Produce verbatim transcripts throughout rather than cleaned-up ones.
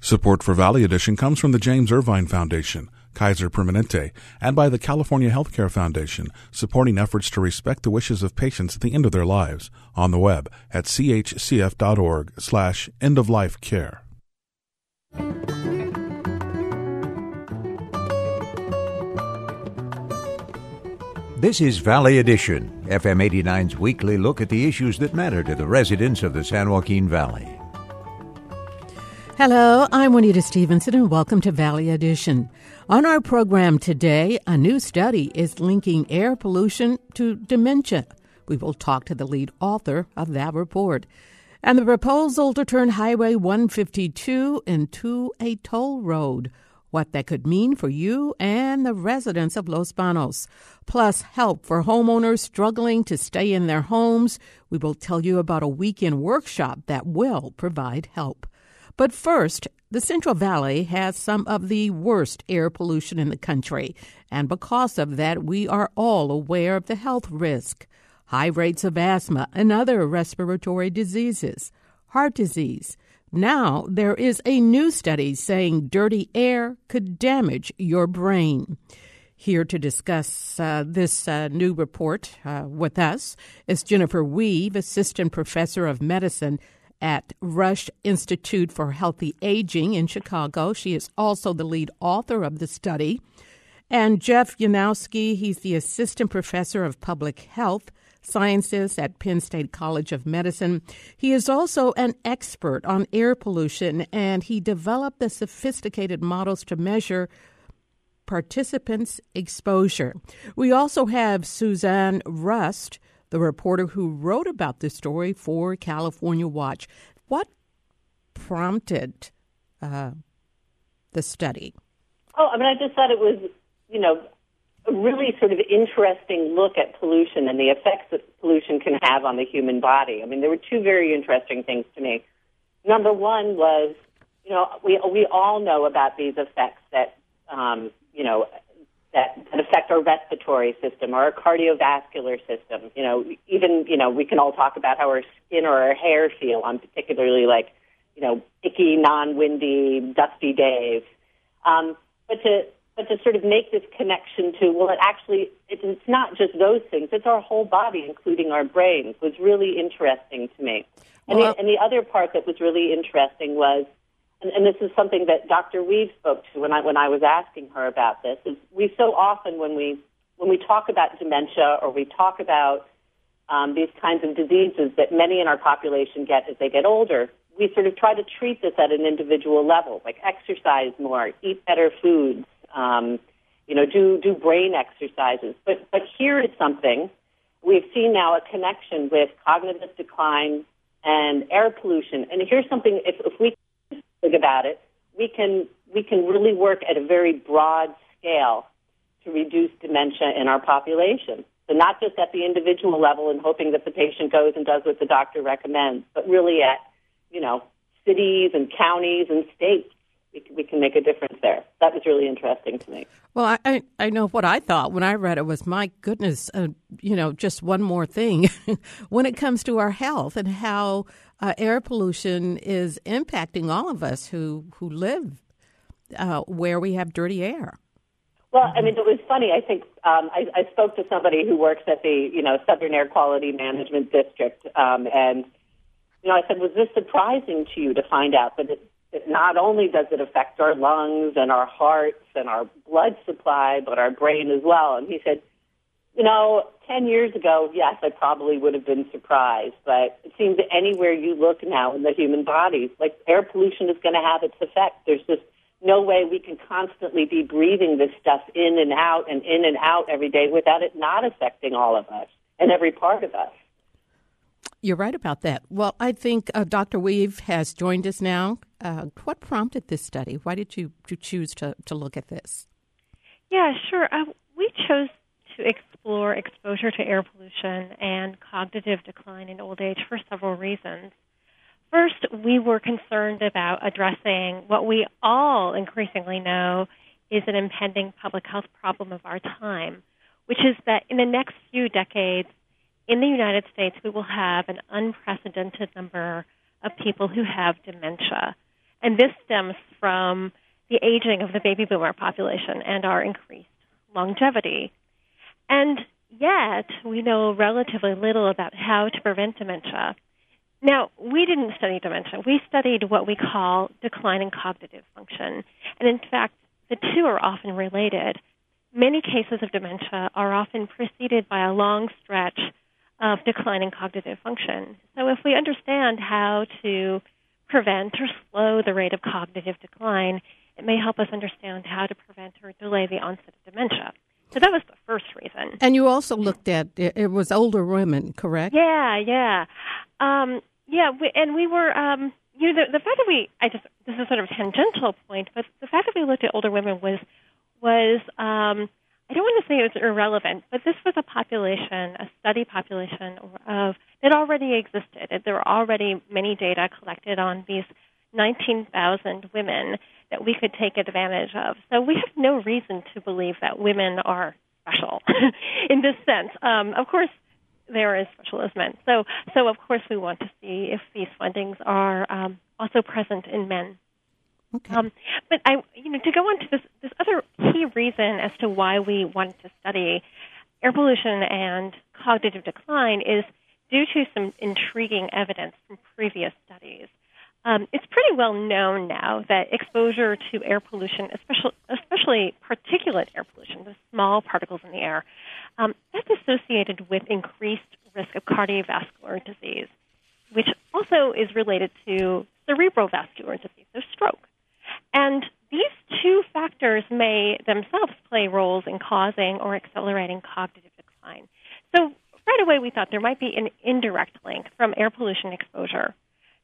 Support for Valley Edition comes from the James Irvine Foundation, Kaiser Permanente, and by the California Healthcare Foundation, supporting efforts to respect the wishes of patients at the end of their lives. On the web at chcf.org slash end-of-life care. This is Valley Edition, F M eighty-nine's weekly look at the issues that matter to the residents of the San Joaquin Valley. Hello, I'm Juanita Stevenson, and welcome to Valley Edition. On our program today, a new study is linking air pollution to dementia. We will talk to the lead author of that report. And the proposal to turn Highway one fifty-two into a toll road, what that could mean for you and the residents of Los Banos. Plus, help for homeowners struggling to stay in their homes. We will tell you about a weekend workshop that will provide help. But first, the Central Valley has some of the worst air pollution in the country, and because of that, we are all aware of the health risk. High rates of asthma and other respiratory diseases, heart disease. Now, there is a new study saying dirty air could damage your brain. Here to discuss uh, this uh, new report uh, with us is Jennifer Weave, Assistant Professor of Medicine at Rush Institute for Healthy Aging in Chicago. She is also the lead author of the study. And Jeff Yanowski, he's the Assistant Professor of Public Health Sciences at Penn State College of Medicine. He is also an expert on air pollution, and he developed the sophisticated models to measure participants' exposure. We also have Suzanne Rust, the reporter who wrote about this story for California Watch. What prompted uh, the study? Oh, I mean, I just thought it was, you know, a really sort of interesting look at pollution and the effects that pollution can have on the human body. I mean, there were two very interesting things to me. Number one was, you know, we we all know about these effects that, um, you know, that, that affect our respiratory system or our cardiovascular system. You know, even, you know, we can all talk about how our skin or our hair feel on particularly like, you know, icky, non-windy, dusty days. Um, but to but to sort of make this connection to, well, it actually, it, it's not just those things. It's our whole body, including our brains, was really interesting to me. And, well, the, and the other part that was really interesting was, and, and this is something that Doctor Weave spoke to when I when I was asking her about this, is we so often when we when we talk about dementia or we talk about um, these kinds of diseases that many in our population get as they get older, we sort of try to treat this at an individual level, like exercise more, eat better foods, um, you know, do do brain exercises. But but here is something we've seen now, a connection with cognitive decline and air pollution. And here's something, if, if we think about it, we can we can really work at a very broad scale to reduce dementia in our population. So not just at the individual level and hoping that the patient goes and does what the doctor recommends, but really at, you know, cities and counties and states. We can, we can make a difference there. That was really interesting to me. Well, I, I know what I thought when I read it was, my goodness, uh, you know, just one more thing when it comes to our health and how uh, air pollution is impacting all of us who, who live uh, where we have dirty air. Well, I mean, it was funny. I think um, I, I spoke to somebody who works at the, you know, Southern Air Quality Management District, um, and, you know, I said, was this surprising to you to find out that it not only does it affect our lungs and our hearts and our blood supply, but our brain as well? And he said, you know, ten years ago, yes, I probably would have been surprised, but it seems that anywhere you look now in the human body, like air pollution is going to have its effect. There's just no way we can constantly be breathing this stuff in and out and in and out every day without it not affecting all of us and every part of us. You're right about that. Well, I think uh, Doctor Weave has joined us now. Uh, what prompted this study? Why did you, you choose to, to look at this? Yeah, sure. Uh, we chose to explore exposure to air pollution and cognitive decline in old age for several reasons. First, we were concerned about addressing what we all increasingly know is an impending public health problem of our time, which is that in the next few decades, in the United States, we will have an unprecedented number of people who have dementia. And this stems from the aging of the baby boomer population and our increased longevity. And yet, we know relatively little about how to prevent dementia. Now, we didn't study dementia. We studied what we call decline in cognitive function. And in fact, the two are often related. Many cases of dementia are often preceded by a long stretch of declining cognitive function. So if we understand how to prevent or slow the rate of cognitive decline, it may help us understand how to prevent or delay the onset of dementia. So that was the first reason. And you also looked at, it was older women, correct? Yeah, yeah. Um, yeah, we, and we were, um, you know, the, the fact that we, I just, this is sort of a tangential point, but the fact that we looked at older women was, was um, I don't want to say it was irrelevant, but this was a population, a study population of that already existed. There were already many data collected on these nineteen thousand women that we could take advantage of. So we have no reason to believe that women are special in this sense. Um, of course, they're as special as men. So, so of course, we want to see if these findings are um, also present in men. Okay. Um, but I, you know, to go on to this, this other key reason as to why we wanted to study air pollution and cognitive decline is due to some intriguing evidence from previous studies. Um, it's pretty well known now that exposure to air pollution, especially, especially particulate air pollution, the small particles in the air, um, that's associated with increased risk of cardiovascular disease, which also is related to cerebrovascular disease, so stroke. And these two factors may themselves play roles in causing or accelerating cognitive decline. So right away we thought there might be an indirect link from air pollution exposure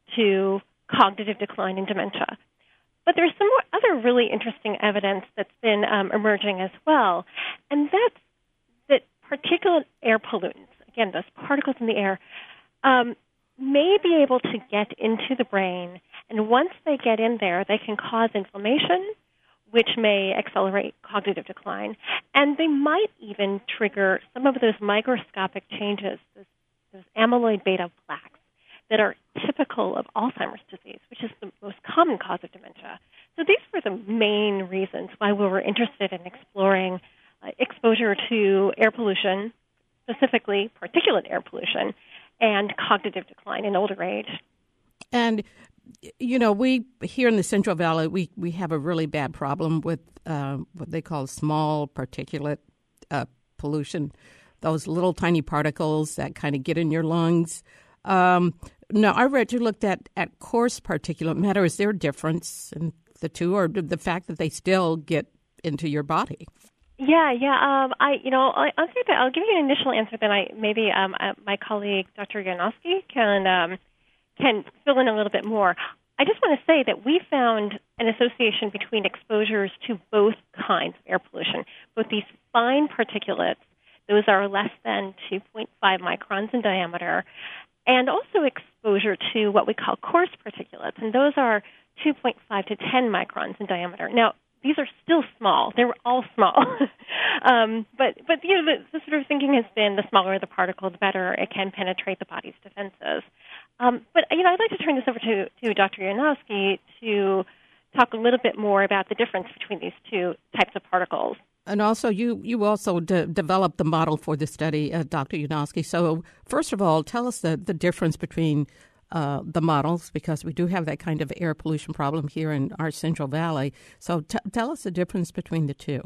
to cognitive decline and dementia. But there's some more other really interesting evidence that's been um, emerging as well, and that's that particulate air pollutants, again, those particles in the air, um, may be able to get into the brain, and once they get in there, they can cause inflammation, which may accelerate cognitive decline, and they might even trigger some of those microscopic changes, those, those amyloid beta plaques, that are typical of Alzheimer's disease, which is the most common cause of dementia. So these were the main reasons why we were interested in exploring uh, exposure to air pollution, specifically particulate air pollution, and cognitive decline in older age. And, you know, we here in the Central Valley, we, we have a really bad problem with uh, what they call small particulate uh, pollution, those little tiny particles that kind of get in your lungs. Um, now, I read you looked at, at coarse particulate matter. Is there a difference in the two, or the fact that they still get into your body? Yeah, yeah. Um, I, you know, I'll, I'll, say that I'll give you an initial answer. Then I maybe um, uh, my colleague Doctor Yanofsky can um, can fill in a little bit more. I just want to say that we found an association between exposures to both kinds of air pollution, both these fine particulates, those are less than two point five microns in diameter, and also exposure to what we call coarse particulates, and those are two point five to ten microns in diameter. Now, these are still small. They're all small. um, but, but you know, the, the sort of thinking has been the smaller the particle, the better it can penetrate the body's defenses. Um, but, you know, I'd like to turn this over to, to Doctor Yanofsky to talk a little bit more about the difference between these two types of particles. And also, you, you also de- developed the model for the study, uh, Doctor Yanofsky. So, first of all, tell us the, the difference between uh, the models, because we do have that kind of air pollution problem here in our Central Valley. So, t- tell us the difference between the two.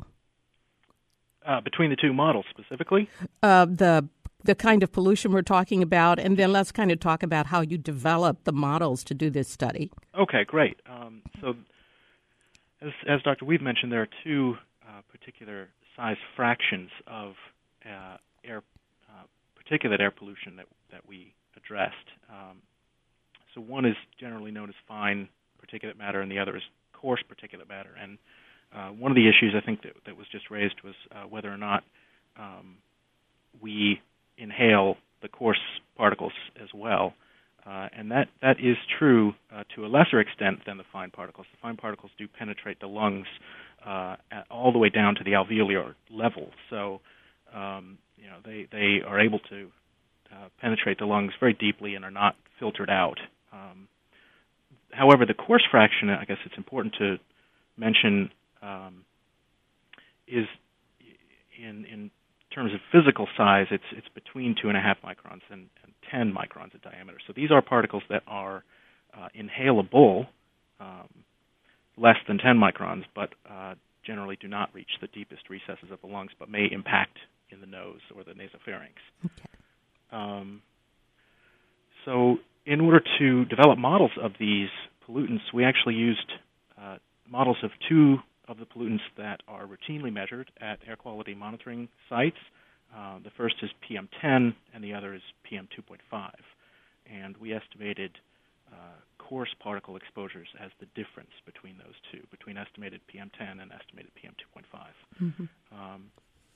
Uh, between the two models, specifically? Uh, the the kind of pollution we're talking about, and then let's kind of talk about how you developed the models to do this study. Okay, great. Um, so, as, as Doctor Weave mentioned, there are two Uh, particular size fractions of uh, air, uh, particulate air pollution that that we addressed. Um, so one is generally known as fine particulate matter, and the other is coarse particulate matter. And uh, one of the issues I think that, that was just raised was uh, whether or not um, we inhale the coarse particles as well. Uh, and that, that is true uh, to a lesser extent than the fine particles. The fine particles do penetrate the lungs uh, at, all the way down to the alveolar level. So, um, you know, they, they are able to uh, penetrate the lungs very deeply and are not filtered out. Um, however, the coarse fraction, I guess it's important to mention, um, is in in terms of physical size, it's it's between two and a half microns and, and ten microns in diameter. So these are particles that are uh, inhalable, um, less than ten microns, but uh, generally do not reach the deepest recesses of the lungs, but may impact in the nose or the nasopharynx. Okay. Um, so in order to develop models of these pollutants, we actually used uh, models of two of the pollutants that are routinely measured at air quality monitoring sites. Uh, the first is P M ten, and the other is P M two point five. And we estimated uh, coarse particle exposures as the difference between those two, between estimated P M ten and estimated P M two point five. Mm-hmm. Um,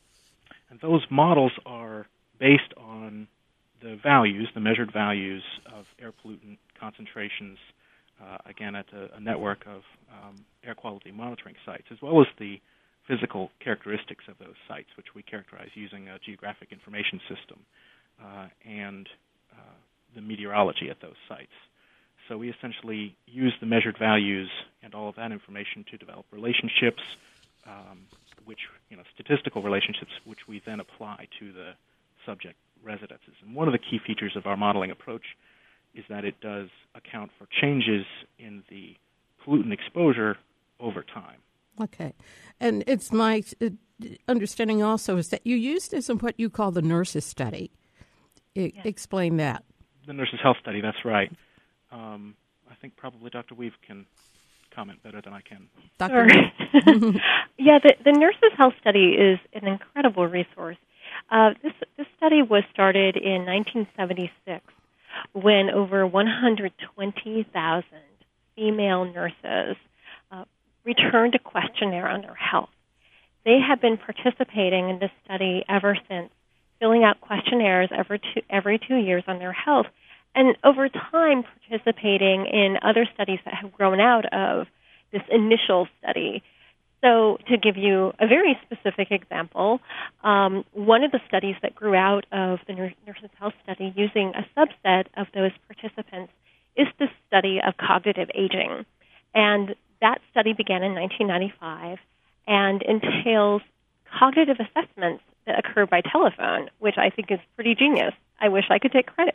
and those models are based on the values, the measured values of air pollutant concentrations, uh, again, at a, a network of um, air quality monitoring sites, as well as the physical characteristics of those sites, which we characterize using a geographic information system, uh, and uh, the meteorology at those sites. So we essentially use the measured values and all of that information to develop relationships, um, which, you know, statistical relationships, which we then apply to the subject residences. And one of the key features of our modeling approach is that it does account for changes in the pollutant exposure over time. Okay. And it's my understanding also is that you used this in what you call the nurses study. I, yes. Explain that. The nurses health study, that's right. Um, I think probably Doctor Weave can comment better than I can. Doctor Sure. Yeah, the, the nurses health study is an incredible resource. Uh, this, this study was started in nineteen seventy-six when over one hundred twenty thousand female nurses uh, returned a questionnaire on their health. They have been participating in this study ever since, filling out questionnaires every two, every two years on their health, and over time participating in other studies that have grown out of this initial study. So to give you a very specific example, um, one of the studies that grew out of the Nurses Health Study using a subset of those participants is the study of cognitive aging. And that study began in nineteen ninety-five and entails cognitive assessments that occur by telephone, which I think is pretty genius. I wish I could take credit.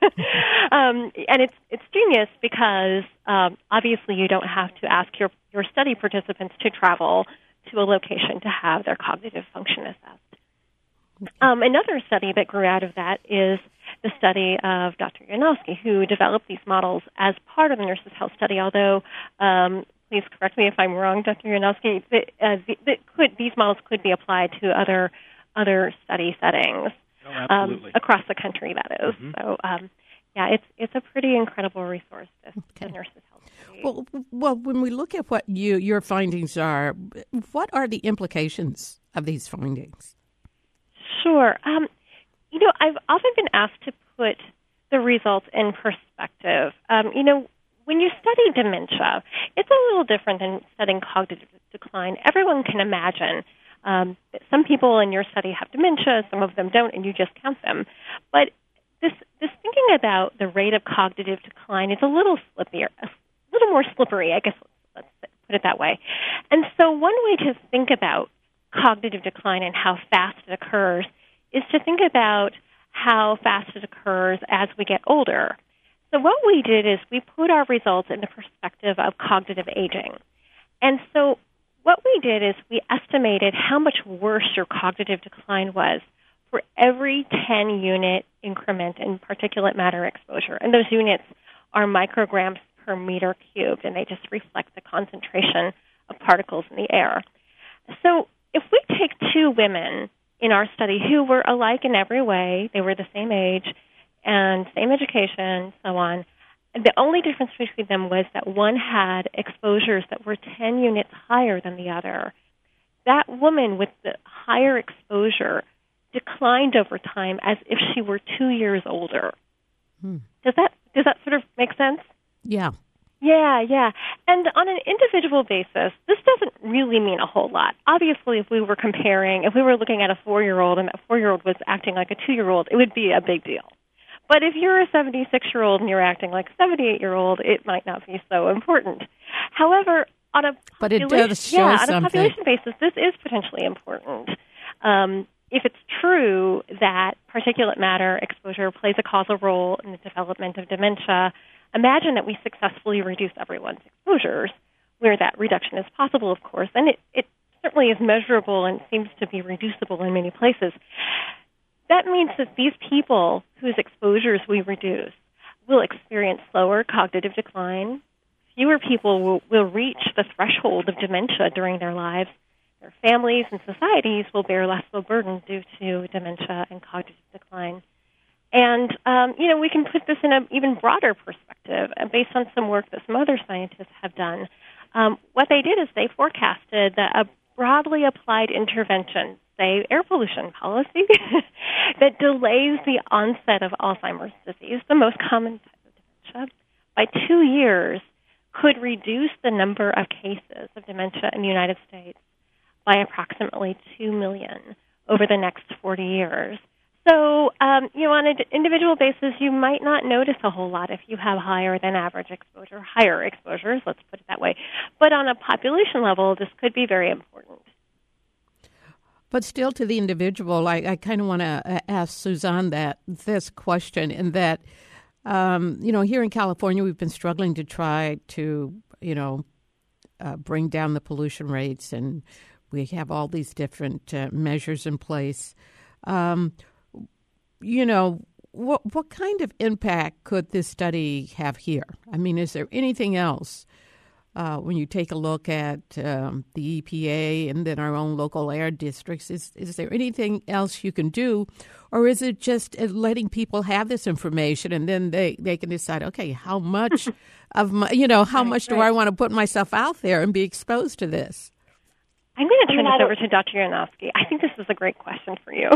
um, and it's it's genius because um, obviously you don't have to ask your, your study participants to travel to a location to have their cognitive function assessed. Um, another study that grew out of that is the study of Doctor Yanowski, who developed these models as part of the Nurses Health Study, although um, please correct me if I'm wrong, Doctor Yanowski, that, uh, that could, these models could be applied to other other study settings. Oh, um, across the country, that is. Mm-hmm. So, um, yeah, it's it's a pretty incredible resource, this, okay. the Nurses Health Study. Well, well, when we look at what you your findings are, what are the implications of these findings? Sure. Um, you know, I've often been asked to put the results in perspective. Um, you know, when you study dementia, it's a little different than studying cognitive decline. Everyone can imagine Um, some people in your study have dementia, some of them don't, and you just count them. But this this thinking about the rate of cognitive decline is a little slippier, a little more slippery, I guess. Let's put it that way. And so, one way to think about cognitive decline and how fast it occurs is to think about how fast it occurs as we get older. So, what we did is we put our results in the perspective of cognitive aging, and so. What we did is we estimated how much worse your cognitive decline was for every ten-unit increment in particulate matter exposure. And those units are micrograms per meter cubed, and they just reflect the concentration of particles in the air. So if we take two women in our study who were alike in every way, they were the same age and same education, so on, the only difference between them was that one had exposures that were ten units higher than the other. That woman with the higher exposure declined over time as if she were two years older. Hmm. Does that does that sort of make sense? Yeah. Yeah, yeah. And on an individual basis, this doesn't really mean a whole lot. Obviously, if we were comparing, if we were looking at a four-year-old and that four-year-old was acting like a two-year-old, it would be a big deal. But if you're a seventy-six-year-old and you're acting like a seventy-eight-year-old, it might not be so important. However, on a but it does show yeah, something. on a population basis, this is potentially important. Um, if it's true that particulate matter exposure plays a causal role in the development of dementia, imagine that we successfully reduce everyone's exposures, where that reduction is possible, of course, and it, it certainly is measurable and seems to be reducible in many places. That means that these people whose exposures we reduce will experience slower cognitive decline. Fewer people will, will reach the threshold of dementia during their lives. Their families and societies will bear less of a burden due to dementia and cognitive decline. And, um, you know, we can put this in an even broader perspective uh, based on some work that some other scientists have done. Um, what they did is they forecasted that a broadly applied intervention, say air pollution policy, that delays the onset of Alzheimer's disease, the most common type of dementia, by two years could reduce the number of cases of dementia in the United States by approximately two million over the next forty years. So, um, you know, on an individual basis, you might not notice a whole lot if you have higher than average exposure, higher exposures, let's put it that way. But on a population level, this could be very important. But still, to the individual, I, I kind of want to ask Suzanne that this question, in that, um, you know, here in California, we've been struggling to try to, you know, uh, bring down the pollution rates, and we have all these different uh, measures in place. Um, you know, what what kind of impact could this study have here? I mean, is there anything else uh, when you take a look at um, the E P A and then our own local air districts? Is is there anything else you can do, or is it just letting people have this information and then they, they can decide, okay, how much of my, you know, how right, much do right. I want to put myself out there and be exposed to this? I'm going to turn I mean, this over to Doctor Yanofsky. I think this is a great question for you.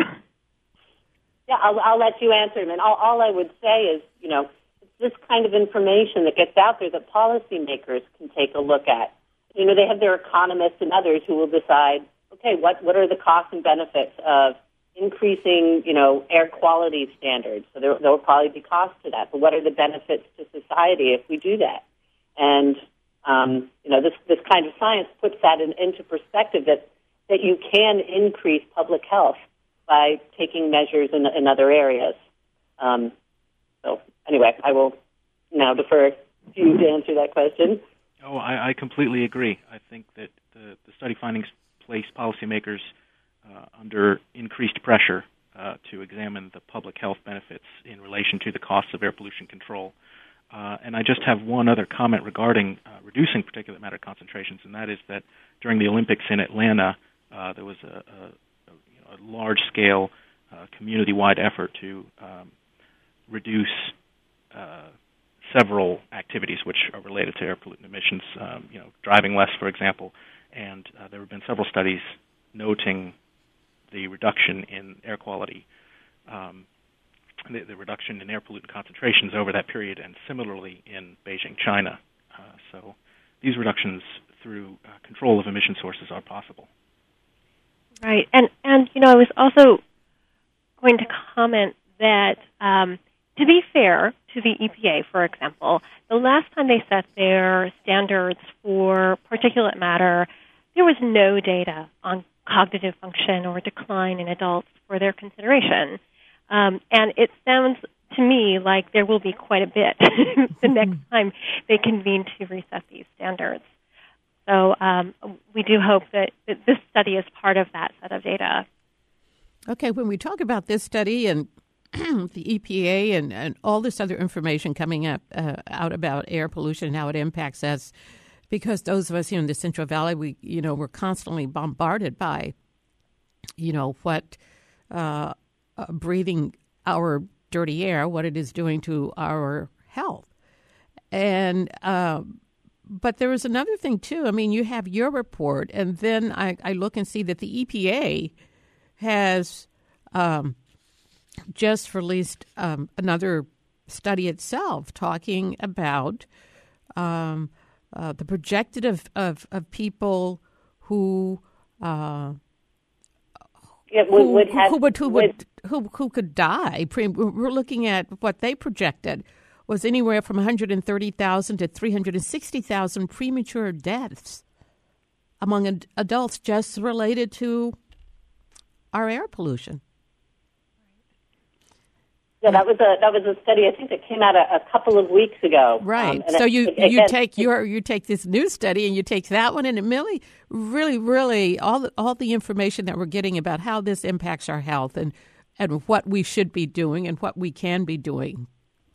Yeah, I'll, I'll let you answer them. And all, all I would say is, you know, it's this kind of information that gets out there that policymakers can take a look at. You know, they have their economists and others who will decide, okay, what, what are the costs and benefits of increasing, you know, air quality standards? So there, there will probably be costs to that. But what are the benefits to society if we do that? And, um, you know, this, this kind of science puts that in, into perspective that, that you can increase public health by taking measures in, in other areas. Um, so anyway, I will now defer to you to answer that question. Oh, I, I completely agree. I think that the, the study findings place policymakers uh, under increased pressure uh, to examine the public health benefits in relation to the costs of air pollution control. Uh, and I just have one other comment regarding uh, reducing particulate matter concentrations, and that is that during the Olympics in Atlanta, uh, there was a, a a large-scale, uh, community-wide effort to um, reduce uh, several activities which are related to air pollutant emissions, um, you know, driving less, for example. And uh, there have been several studies noting the reduction in air quality, um, the, the reduction in air pollutant concentrations over that period, and similarly in Beijing, China. Uh, so these reductions through uh, control of emission sources are possible. Right, and and you know, I was also going to comment that um, to be fair to the E P A, for example, the last time they set their standards for particulate matter, there was no data on cognitive function or decline in adults for their consideration, um, and it sounds to me like there will be quite a bit the next time they convene to reset these standards. So um, we do hope that, that this study is part of that set of data. Okay, when we talk about this study and the E P A and, and all this other information coming up uh, out about air pollution and how it impacts us, because those of us here in the Central Valley, we you know we're constantly bombarded by, you know, what uh, uh, breathing our dirty air, what it is doing to our health, and. Um, But there was another thing, too. I mean, you have your report, and then I, I look and see that the E P A has um, just released um, another study itself talking about um, uh, the projected of, of, of people who uh, it would, who, would have who, would, who, would, would, who, who could die. We're looking at what they projected was anywhere from one hundred thirty thousand to three hundred sixty thousand premature deaths among ad- adults just related to our air pollution. Yeah, that was a that was a study I think that came out a, a couple of weeks ago. Right. Um, so it, you it, you it, take your you take this new study and you take that one, and it really, really, really all the, all the information that we're getting about how this impacts our health and and what we should be doing and what we can be doing.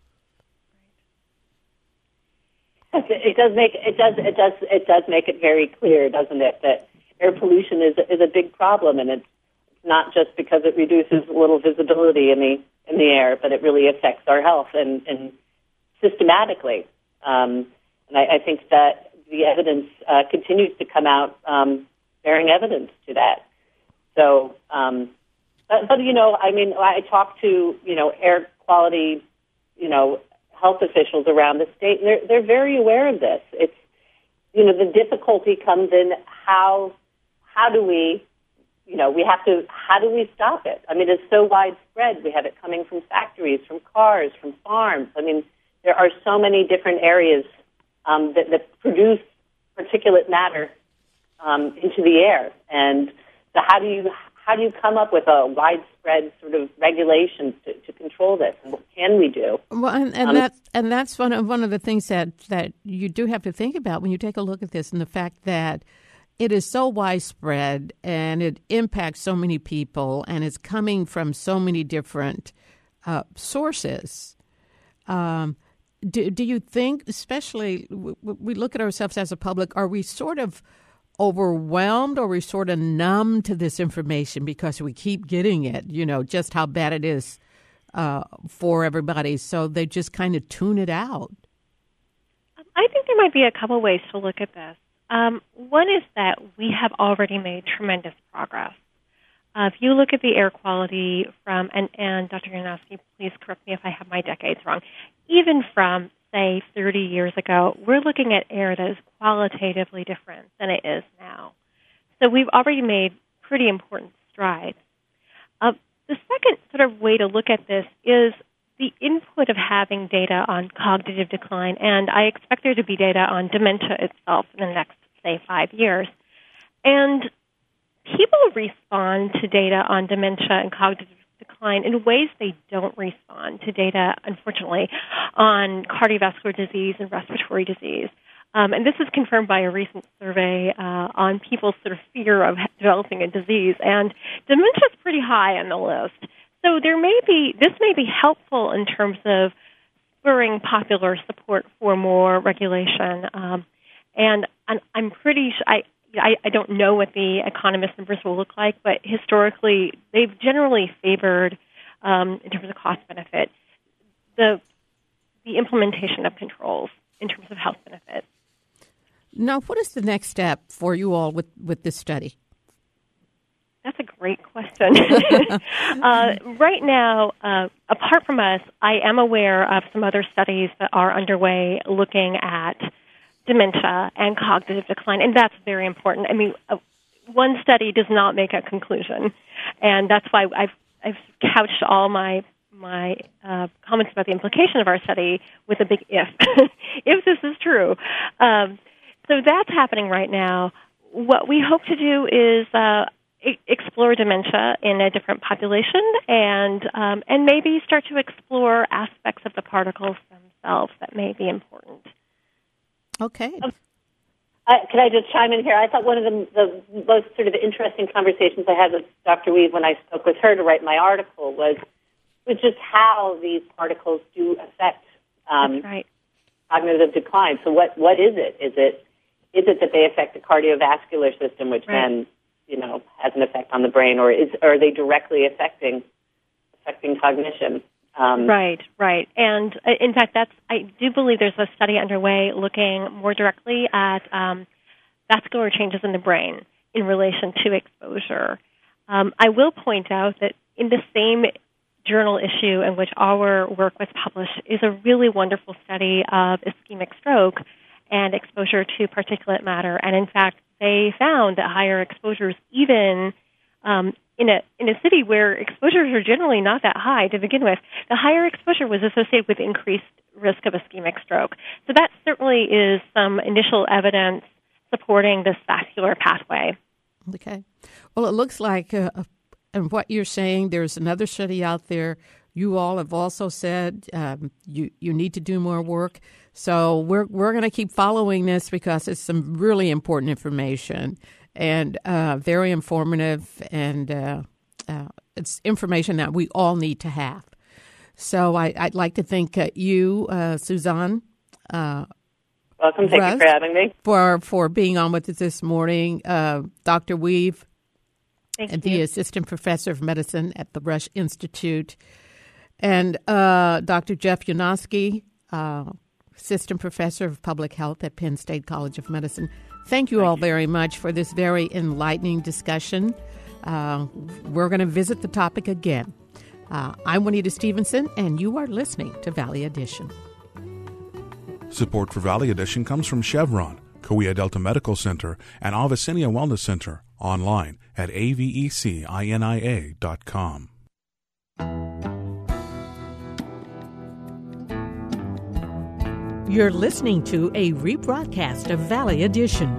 It does make it does it does it does make it very clear, doesn't it, that air pollution is is a big problem, and it's not just because it reduces a little visibility in the in the air, but it really affects our health and, and systematically. Um, and I, I think that the evidence uh, continues to come out um, bearing evidence to that. So, um, but, but you know, I mean, I talk to you know air quality, you know. health officials around the state, and they're, they're very aware of this. It's, you know, the difficulty comes in how, how do we, you know, we have to, how do we stop it? I mean, it's so widespread. We have it coming from factories, from cars, from farms. I mean, there are so many different areas um, that, that produce particulate matter um, into the air. And so how do you, how do you come up with a widespread sort of regulations to, to control this? And what can we do? Well, and, and um, that's and that's one of one of the things that, that you do have to think about when you take a look at this, and the fact that it is so widespread and it impacts so many people, and it's coming from so many different uh, sources. Um, do, do you think, especially, w- we look at ourselves as a public, are we sort of overwhelmed, or we sort of numb to this information because we keep getting it, you know, just how bad it is uh, for everybody, so they just kind of tune it out? I think there might be a couple ways to look at this. Um, one is that we have already made tremendous progress. Uh, if you look at the air quality from, and, and Doctor Yanofsky, please correct me if I have my decades wrong, even from, say, thirty years ago, we're looking at air that is qualitatively different than it is now. So we've already made pretty important strides. Uh, the second sort of way to look at this is the input of having data on cognitive decline, and I expect there to be data on dementia itself in the next, say, five years. And people respond to data on dementia and cognitive decline in ways they don't respond to data, unfortunately, on cardiovascular disease and respiratory disease. Um, and this is confirmed by a recent survey uh, on people's sort of fear of developing a disease. And dementia is pretty high on the list. So there may be, this may be helpful in terms of spurring popular support for more regulation. Um, and, and I'm pretty sure, I, I, I don't know what the economist numbers will look like, but historically they've generally favored, um, in terms of cost benefit, the the implementation of controls in terms of health benefits. Now, what is the next step for you all with, with this study? That's a great question. uh, right now, uh, apart from us, I am aware of some other studies that are underway looking at dementia and cognitive decline, and that's very important. I mean, uh, one study does not make a conclusion, and that's why I've I've couched all my my uh, comments about the implication of our study with a big if, if this is true. Um, so that's happening right now. What we hope to do is uh, e- explore dementia in a different population, and um, and maybe start to explore aspects of the particles themselves that may be important. Okay. Um, uh, can I just chime in here? I thought one of the, the most sort of interesting conversations I had with Doctor Weed when I spoke with her to write my article was was just how these particles do affect um, That's right. cognitive decline. So what, what is it? Is it is it that they affect the cardiovascular system, which right. then you know has an effect on the brain, or is or are they directly affecting affecting cognition? Um, right, right. And uh, in fact, that's I do believe there's a study underway looking more directly at um, vascular changes in the brain in relation to exposure. Um, I will point out that in the same journal issue in which our work was published is a really wonderful study of ischemic stroke and exposure to particulate matter. And in fact, they found that higher exposures even um, in a in a city where exposures are generally not that high to begin with, the higher exposure was associated with increased risk of ischemic stroke. So that certainly is some initial evidence supporting this vascular pathway. Okay. Well, it looks like, uh, and what you're saying, there's another study out there. You all have also said um, you you need to do more work. So we're we're going to keep following this because it's some really important information and uh, very informative, and uh, uh, it's information that we all need to have. So I, I'd like to thank uh, you, uh, Suzanne. Uh, Welcome. Thank Russ, you for having me. For, for being on with us this morning. Uh, Doctor Weave, Thank the you. Assistant Professor of Medicine at the Rush Institute. And uh, Doctor Jeff Yanofsky, uh, Assistant Professor of Public Health at Penn State College of Medicine. Thank you Thank all you. very much for this very enlightening discussion. Uh, we're going to visit the topic again. Uh, I'm Juanita Stevenson, and you are listening to Valley Edition. Support for Valley Edition comes from Chevron, Cahuilla Delta Medical Center, and Avicennia Wellness Center, online at A V E C I N I A dot com. You're listening to a rebroadcast of Valley Edition.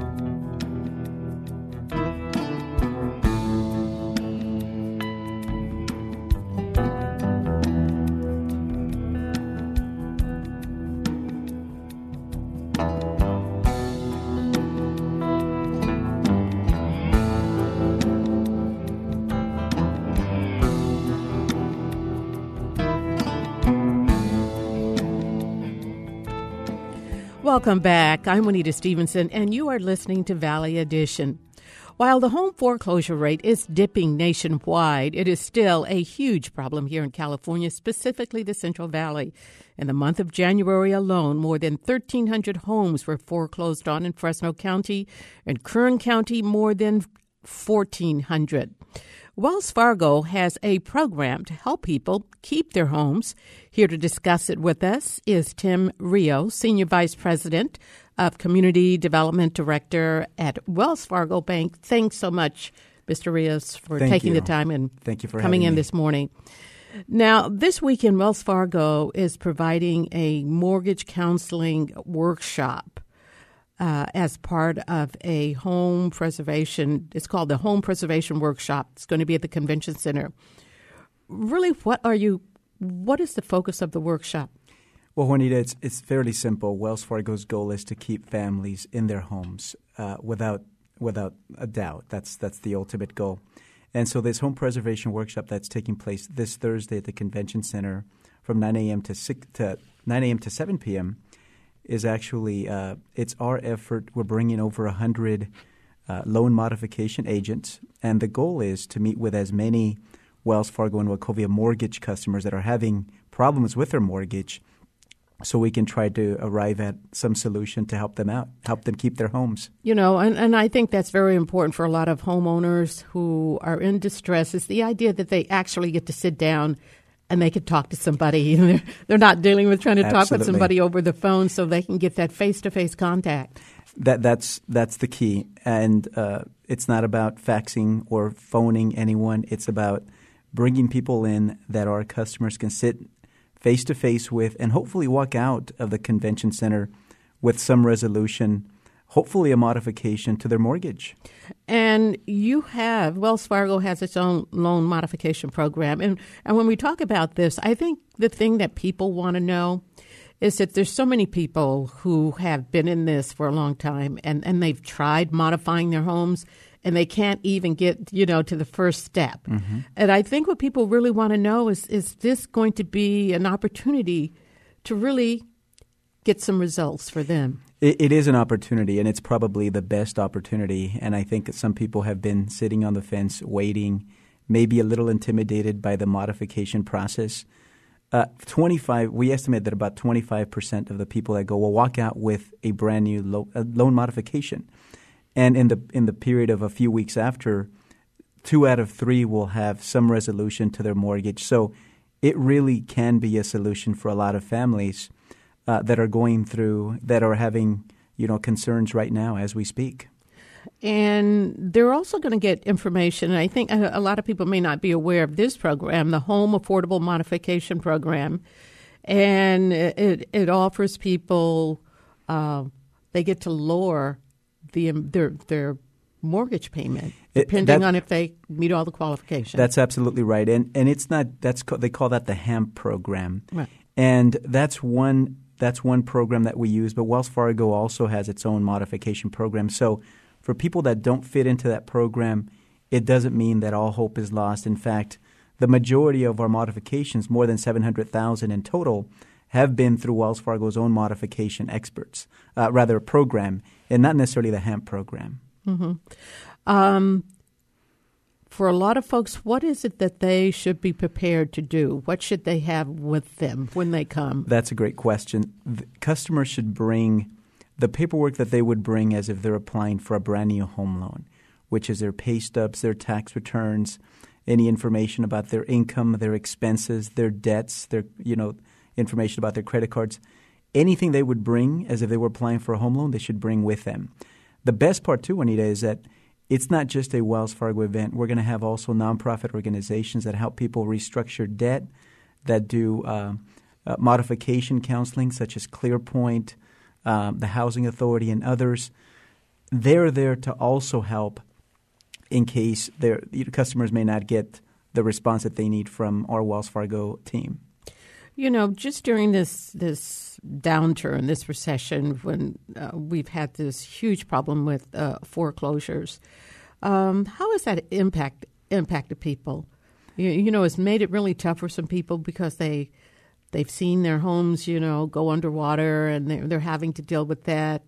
Welcome back. I'm Juanita Stevenson, and you are listening to Valley Edition. While the home foreclosure rate is dipping nationwide, it is still a huge problem here in California, specifically the Central Valley. In the month of January alone, more than thirteen hundred homes were foreclosed on in Fresno County, and Kern County more than fourteen hundred. Wells Fargo has a program to help people keep their homes. Here to discuss it with us is Tim Rio, Senior Vice President of Community Development Director at Wells Fargo Bank. Thanks so much, Mister Rios, for Thank taking you. the time and Thank you for coming having in me. this morning. Now, this weekend, Wells Fargo is providing a mortgage counseling workshop uh, as part of a home preservation. It's called the Home Preservation Workshop. It's going to be at the Convention Center. Really, what are you? What is the focus of the workshop? Well, Juanita, it's, it's fairly simple. Wells Fargo's goal is to keep families in their homes uh, without without a doubt. That's that's the ultimate goal. And so this home preservation workshop that's taking place this Thursday at the Convention Center from nine a.m. to six to nine a.m. to seven p.m. is actually uh, it's our effort. We're bringing over a hundred uh, loan modification agents, and the goal is to meet with as many Wells Fargo and Wachovia mortgage customers that are having problems with their mortgage, so we can try to arrive at some solution to help them out, help them keep their homes. You know, and, and I think that's very important for a lot of homeowners who are in distress is the idea that they actually get to sit down and they can talk to somebody. They're, they're not dealing with trying to talk with Absolutely. somebody over the phone, so they can get that face-to-face contact. That that's that's the key, and uh, it's not about faxing or phoning anyone. It's about bringing people in that our customers can sit face-to-face with and hopefully walk out of the convention center with some resolution, hopefully a modification to their mortgage. And you have, Wells Fargo has its own loan modification program. And, and when we talk about this, I think the thing that people want to know is that there's so many people who have been in this for a long time and, and they've tried modifying their homes and they can't even get, you know, to the first step. Mm-hmm. And I think what people really want to know is, is this going to be an opportunity to really get some results for them? It, it is an opportunity, and it's probably the best opportunity. And I think that some people have been sitting on the fence waiting, maybe a little intimidated by the modification process. Uh, twenty-five, we estimate that about twenty-five percent of the people that go will walk out with a brand new lo- a loan modification. And in the in the period of a few weeks after, two out of three will have some resolution to their mortgage. So it really can be a solution for a lot of families uh, that are going through, that are having, you know, concerns right now as we speak. And they're also going to get information. And I think a, a lot of people may not be aware of this program, the Home Affordable Modification Program. And it, it offers people, uh, they get to lower the their their mortgage payment, depending it, that, on if they meet all the qualifications. That's absolutely right. And and it's not, that's they call that the HAMP program. Right. And that's one that's one program that we use, but Wells Fargo also has its own modification program. So for people that don't fit into that program, it doesn't mean that all hope is lost. In fact, the majority of our modifications, more than seven hundred thousand in total, have been through Wells Fargo's own modification experts, uh, rather a program, and not necessarily the HAMP program. Mm-hmm. Um, for a lot of folks, what is it that they should be prepared to do? What should they have with them when they come? That's a great question. The customers should bring the paperwork that they would bring as if they're applying for a brand new home loan, which is their pay stubs, their tax returns, any information about their income, their expenses, their debts, their you know information about their credit cards. Anything they would bring as if they were applying for a home loan, they should bring with them. The best part too, Juanita, is that it's not just a Wells Fargo event. We're going to have also nonprofit organizations that help people restructure debt, that do uh, uh, modification counseling such as ClearPoint, um, the Housing Authority, and others. They're there to also help in case their customers may not get the response that they need from our Wells Fargo team. You know, just during this this downturn, this recession, when uh, we've had this huge problem with uh, foreclosures, um, how has that impact impacted people? You, you know, it's made it really tough for some people because they they've seen their homes, you know, go underwater, and they're, they're having to deal with that.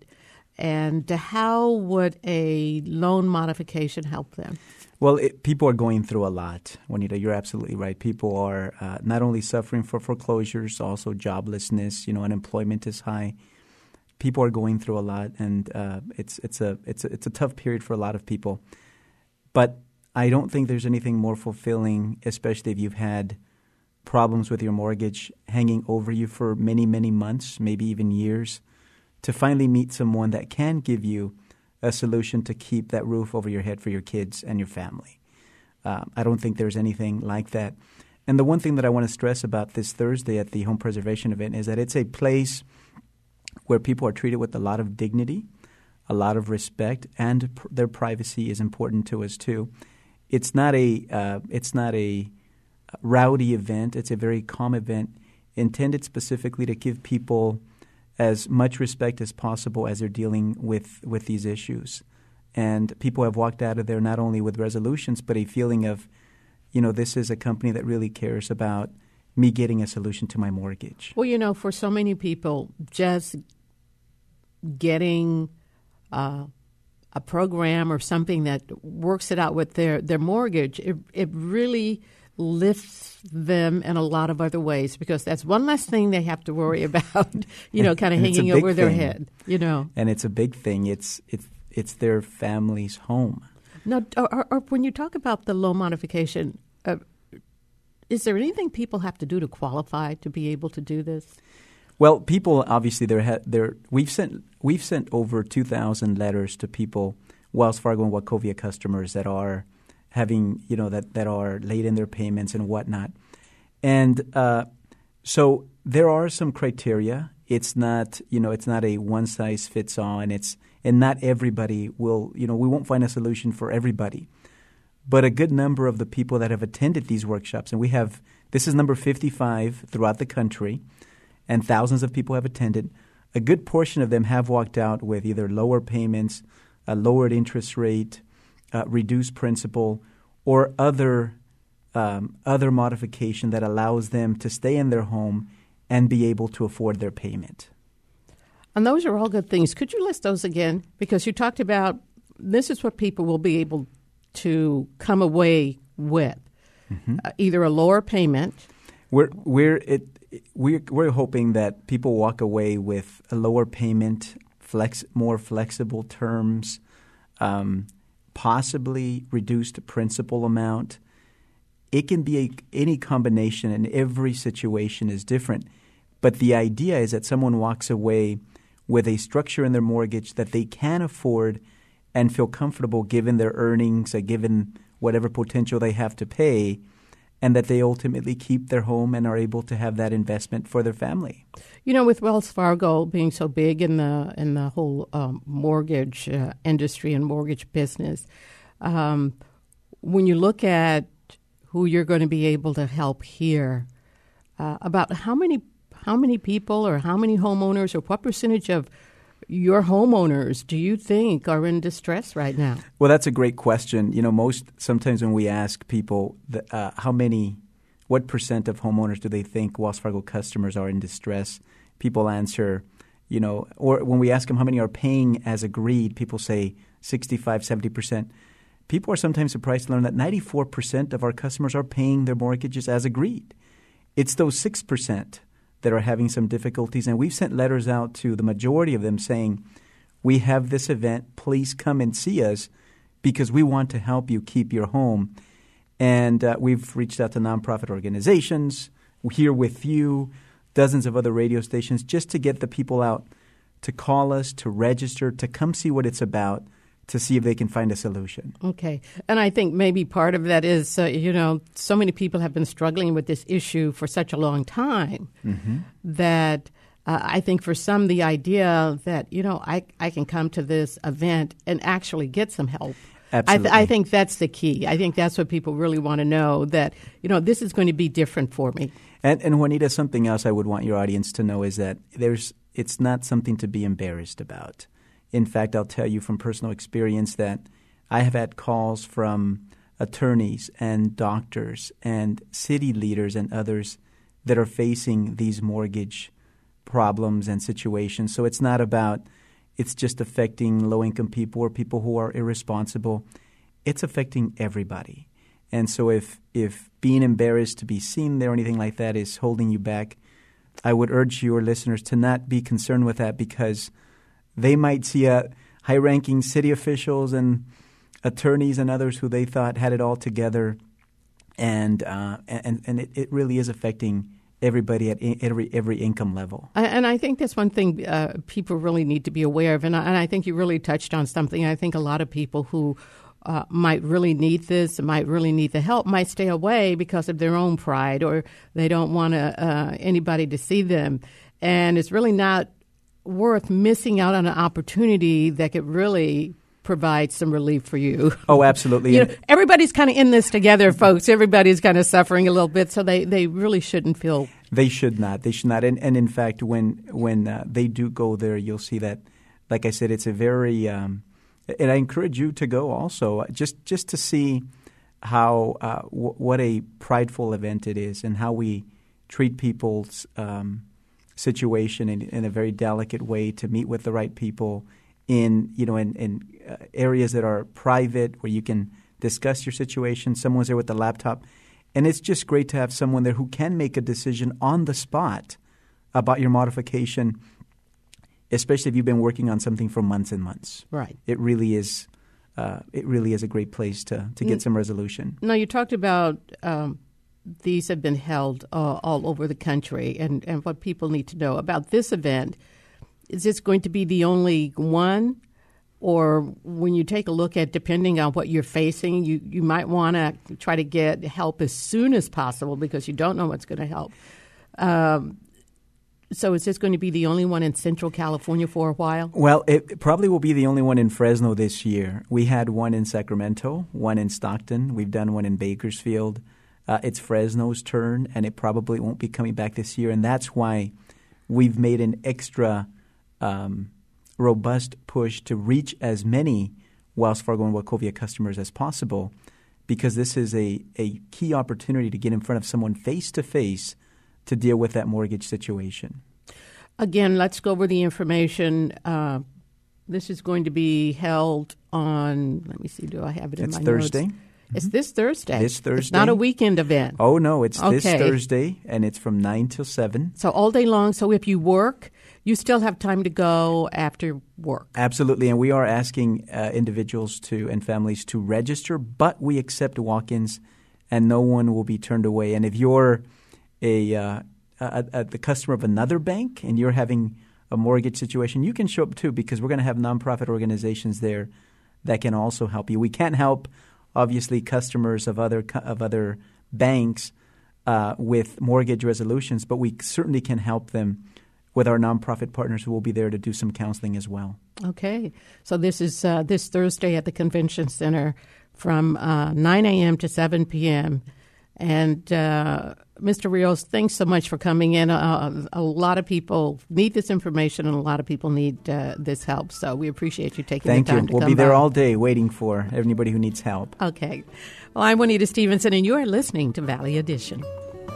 And how would a loan modification help them? Well, it, people are going through a lot, Juanita. You're absolutely right. People are uh, not only suffering for foreclosures, also joblessness. You know, unemployment is high. People are going through a lot, and uh, it's it's a it's a, it's a tough period for a lot of people. But I don't think there's anything more fulfilling, especially if you've had problems with your mortgage hanging over you for many, many months, maybe even years, to finally meet someone that can give you a solution to keep that roof over your head for your kids and your family. Uh, I don't think there's anything like that. And the one thing that I want to stress about this Thursday at the home preservation event is that it's a place where people are treated with a lot of dignity, a lot of respect, and pr- their privacy is important to us too. It's not a uh, it's not a rowdy event. It's a very calm event intended specifically to give people as much respect as possible as they're dealing with, with these issues. And people have walked out of there not only with resolutions, but a feeling of, you know, this is a company that really cares about me getting a solution to my mortgage. Well, you know, for so many people, just getting uh, a program or something that works it out with their, their mortgage, it, it really lifts them in a lot of other ways, because that's one less thing they have to worry about, you know, kind of hanging over their head, you know. And it's a big thing. It's it's it's their family's home. Now, or, or when you talk about the loan modification, uh, is there anything people have to do to qualify to be able to do this? Well, people obviously they're ha- they're we've sent we've sent over two thousand letters to people, Wells Fargo and Wachovia customers that are having, you know, that, that are late in their payments and whatnot. And uh, so there are some criteria. It's not, you know, it's not a one-size-fits-all, and it's and not everybody will, you know, we won't find a solution for everybody. But a good number of the people that have attended these workshops, and we have, this is number fifty-five throughout the country, and thousands of people have attended, a good portion of them have walked out with either lower payments, a lowered interest rate, Uh, reduced principal, or other um, other modification that allows them to stay in their home and be able to afford their payment. And those are all good things. Could you list those again? Because you talked about this is what people will be able to come away with, mm-hmm. uh, either a lower payment. We're we're it we're we're hoping that people walk away with a lower payment, flex more flexible terms. Um, possibly reduced principal amount. It can be a, any combination, and every situation is different. But the idea is that someone walks away with a structure in their mortgage that they can afford and feel comfortable given their earnings, uh, given whatever potential they have to pay, and that they ultimately keep their home and are able to have that investment for their family. You know, with Wells Fargo being so big in the in the whole um, mortgage uh, industry and mortgage business, um, when you look at who you're going to be able to help here, uh, about how many how many people or how many homeowners or what percentage of your homeowners do you think are in distress right now? Well, that's a great question. You know, most sometimes when we ask people the, uh, how many, what percent of homeowners do they think Wells Fargo customers are in distress, people answer, you know, or when we ask them how many are paying as agreed, people say sixty-five, seventy percent. People are sometimes surprised to learn that ninety-four percent of our customers are paying their mortgages as agreed. It's those six percent that are having some difficulties. And we've sent letters out to the majority of them saying, we have this event, please come and see us because we want to help you keep your home. And uh, we've reached out to nonprofit organizations, here with you, dozens of other radio stations, just to get the people out to call us, to register, to come see what it's about, to see if they can find a solution. Okay. And I think maybe part of that is, uh, you know, so many people have been struggling with this issue for such a long time mm-hmm. that uh, I think for some the idea that, you know, I, I can come to this event and actually get some help. Absolutely. I, th- I think that's the key. I think that's what people really want to know, that, you know, this is going to be different for me. And, and Juanita, something else I would want your audience to know is that there's it's not something to be embarrassed about. In fact, I'll tell you from personal experience that I have had calls from attorneys and doctors and city leaders and others that are facing these mortgage problems and situations. So it's not about it's just affecting low-income people or people who are irresponsible. It's affecting everybody. And so if if being embarrassed to be seen there or anything like that is holding you back, I would urge your listeners to not be concerned with that, because they might see uh, high-ranking city officials and attorneys and others who they thought had it all together, and uh, and and it, it really is affecting everybody at every every income level. And I think that's one thing uh, people really need to be aware of, and I, and I think you really touched on something. I think a lot of people who uh, might really need this, might really need the help, might stay away because of their own pride, or they don't want uh, anybody to see them, and it's really not worth missing out on an opportunity that could really provide some relief for you. Oh, absolutely. You know, everybody's kind of in this together, folks. Everybody's kind of suffering a little bit, so they, they really shouldn't feel. They should not. They should not. And, and in fact, when when uh, they do go there, you'll see that, like I said, it's a very um, – and I encourage you to go also, just, just to see how uh, w- what a prideful event it is and how we treat people's um, – situation in, in a very delicate way, to meet with the right people in you know in, in uh, areas that are private where you can discuss your situation. Someone's there with the laptop, and it's just great to have someone there who can make a decision on the spot about your modification, especially if you've been working on something for months and months. Right. It really is. Uh, it really is a great place to to get some resolution. Now, you talked about. Um These have been held uh, all over the country, and, and what people need to know about this event, is this going to be the only one? Or when you take a look at, depending on what you're facing, you, you might want to try to get help as soon as possible because you don't know what's going to help. Um, so is this going to be the only one in Central California for a while? Well, it probably will be the only one in Fresno this year. We had one in Sacramento, one in Stockton. We've done one in Bakersfield. Uh, it's Fresno's turn, and it probably won't be coming back this year. And that's why we've made an extra um, robust push to reach as many Wells Fargo and Wachovia customers as possible, because this is a, a key opportunity to get in front of someone face-to-face to deal with that mortgage situation. Again, let's go over the information. Uh, this is going to be held on, let me see, do I have it in it's my Thursday. notes? It's this Thursday. This Thursday. It's not a weekend event. Oh, no. It's okay. this Thursday, and it's from nine till seven. So all day long. So if you work, you still have time to go after work. Absolutely. And we are asking uh, individuals to and families to register, but we accept walk-ins, and no one will be turned away. And if you're a, uh, a, a the customer of another bank and you're having a mortgage situation, you can show up too, because we're going to have nonprofit organizations there that can also help you. We can't help, obviously, customers of other of other banks uh, with mortgage resolutions, but we certainly can help them with our nonprofit partners who will be there to do some counseling as well. Okay. So this is uh, this Thursday at the Convention Center from uh, nine a.m. to seven p.m. And uh, Mister Rios, thanks so much for coming in. Uh, a lot of people need this information, and a lot of people need uh, this help. So we appreciate you taking Thank the time you. to We'll come be there by. all day waiting for anybody who needs help. Okay. Well, I'm Juanita Stevenson, and you are listening to Valley Edition.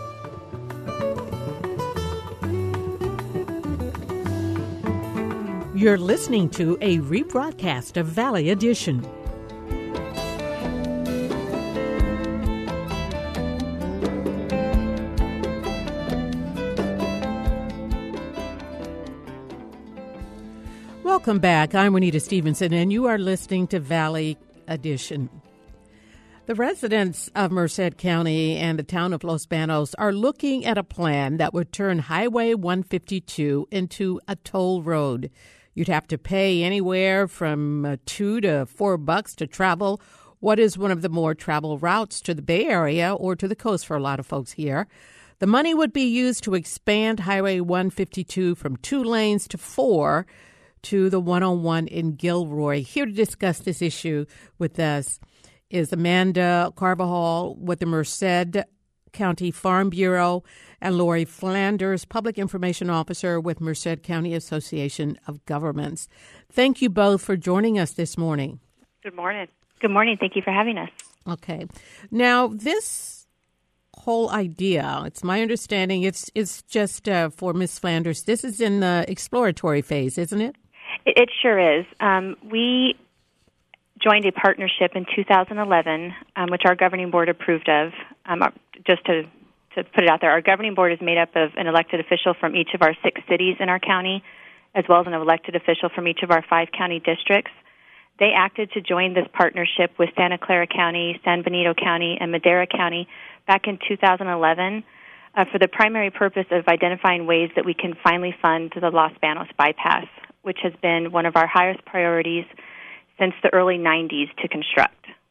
You're listening to a rebroadcast of Valley Edition. Welcome back. I'm Juanita Stevenson, and you are listening to Valley Edition. The residents of Merced County and the town of Los Banos are looking at a plan that would turn Highway one fifty-two into a toll road. You'd have to pay anywhere from uh, two to four bucks to travel what is one of the more traveled routes to the Bay Area or to the coast for a lot of folks here. The money would be used to expand Highway one fifty-two from two lanes to four to the one oh one in Gilroy. Here to discuss this issue with us is Amanda Carvajal with the Merced County Farm Bureau and Lori Flanders, Public Information Officer with Merced County Association of Governments. Thank you both for joining us this morning. Good morning. Good morning. Thank you for having us. Okay. Now, this whole idea, it's my understanding, it's it's just uh, for Miz Flanders, this is in the exploratory phase, isn't it? It, it sure is. Um, we joined a partnership in two thousand eleven, um, which our governing board approved of. Um, just to, to put it out there, our governing board is made up of an elected official from each of our six cities in our county, as well as an elected official from each of our five county districts. They acted to join this partnership with Santa Clara County, San Benito County, and Madera County back in two thousand eleven uh, for the primary purpose of identifying ways that we can finally fund the Los Banos bypass, which has been one of our highest priorities since the early nineties to construct.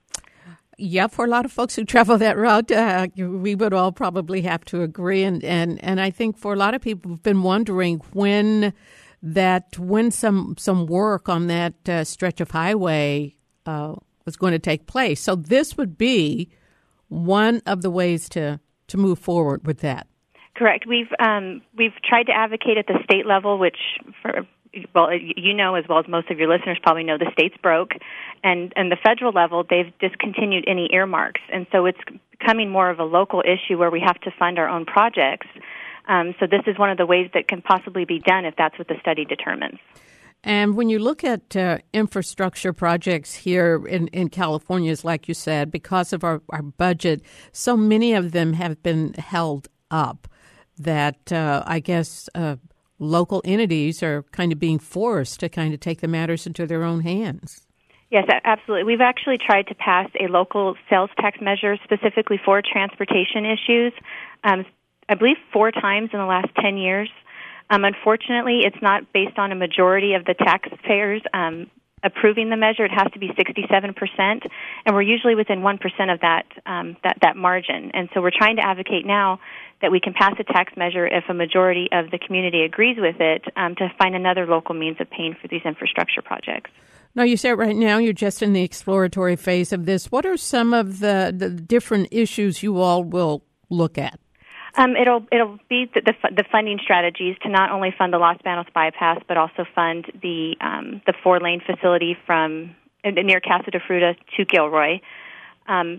Yeah, for a lot of folks who travel that route, uh, we would all probably have to agree. And, and, and I think for a lot of people who've been wondering when that when some some work on that uh, stretch of highway uh, was going to take place. So this would be one of the ways to, to move forward with that. Correct. We've um, we've tried to advocate at the state level, which for well, you know as well as most of your listeners probably know, the state's broke, and and the federal level they've discontinued any earmarks, and so it's becoming more of a local issue where we have to fund our own projects. Um, so this is one of the ways that can possibly be done if that's what the study determines. And when you look at uh, infrastructure projects here in, in California, like you said, because of our, our budget, so many of them have been held up that uh, I guess uh, local entities are kind of being forced to kind of take the matters into their own hands. Yes, absolutely. We've actually tried to pass a local sales tax measure specifically for transportation issues, um, I believe four times in the last ten years. Um, unfortunately, it's not based on a majority of the taxpayers um, approving the measure. It has to be sixty-seven percent, and we're usually within one percent of that, um, that that margin. And so we're trying to advocate now that we can pass a tax measure if a majority of the community agrees with it um, to find another local means of paying for these infrastructure projects. Now, you said right now you're just in the exploratory phase of this. What are some of the, the different issues you all will look at? Um, it'll it'll be the, the the funding strategies to not only fund the Los Banos bypass, but also fund the um, the four lane facility from near Casa de Fruta to Gilroy. Um,